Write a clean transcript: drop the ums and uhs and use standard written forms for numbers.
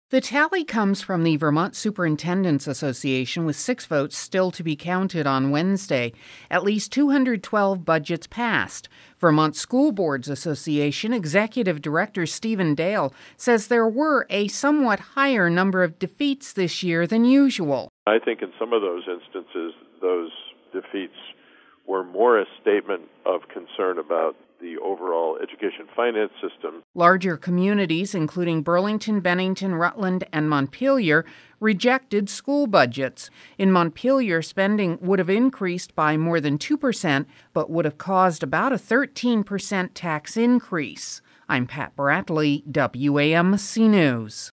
The tally comes from the Vermont Superintendents Association, with 6 votes still to be counted on Wednesday. At least 212 budgets passed. Vermont School Boards Association Executive Director Stephen Dale says there were a somewhat higher number of defeats this year than usual. I think in some of those instances, those defeats were more a statement of concern about the overall education finance system. Larger communities, including Burlington, Bennington, Rutland, and Montpelier, rejected school budgets. In Montpelier, spending would have increased by more than 2%, but would have caused about a 13% tax increase. I'm Pat Bradley, WAMC News.